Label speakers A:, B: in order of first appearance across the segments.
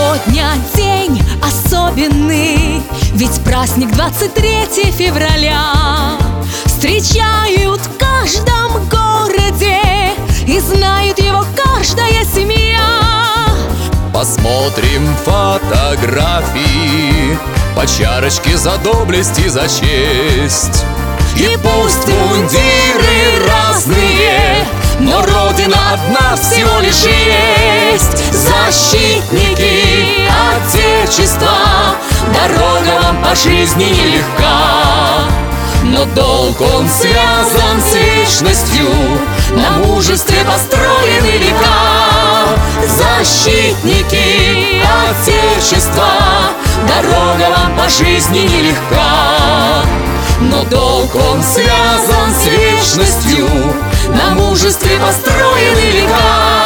A: Сегодня день особенный, ведь праздник 23 февраля. Встречают в каждом городе, и знает его каждая семья.
B: Посмотрим фотографии, по чарочке за доблесть и за честь.
A: И пусть мундиры разные,
B: но Родина одна всего лишь есть.
A: защитники Отечества,
B: дорога вам по жизни нелегка,
A: но
B: долг он связан с вечностью,
A: на мужестве построены века. Защитники Отечества,
B: дорога вам по жизни нелегка,
A: но долг
B: он связан с вечностью,
A: на мужестве построены века.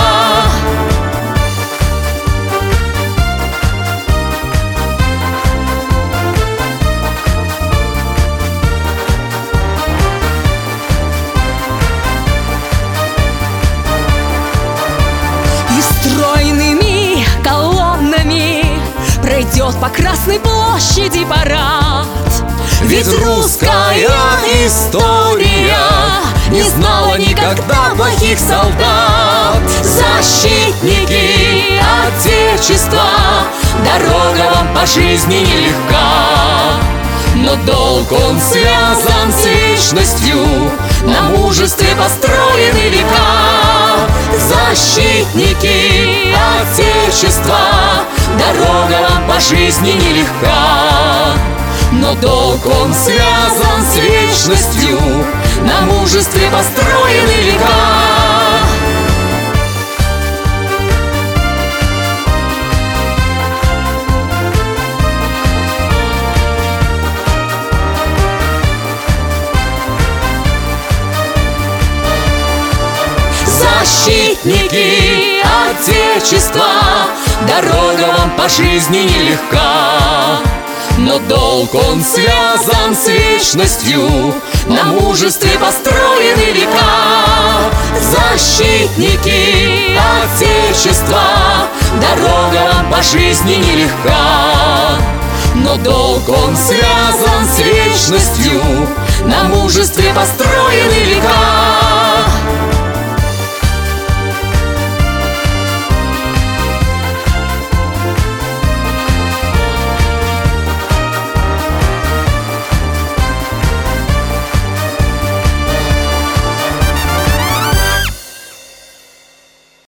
A: И стройными колоннами пройдет по Красной площади парад.
B: Ведь русская история не знала никогда плохих солдат.
A: Защитники Отечества,
B: дорога вам по жизни нелегка,
A: но долг
B: он связан с вечностью,
A: на мужестве построены века.
B: Защитники Отечества,
A: дорога
B: вам по жизни нелегка,
A: но долг
B: он связан с вечностью,
A: на мужестве построены века.
B: Защитники Отечества,
A: дорога
B: вам по жизни нелегка,
A: но долг
B: он связан с вечностью,
A: на мужестве построены века.
B: Защитники Отечества,
A: дорога
B: вам по жизни нелегка,
A: но долг
B: он связан с вечностью,
A: на мужестве построены века.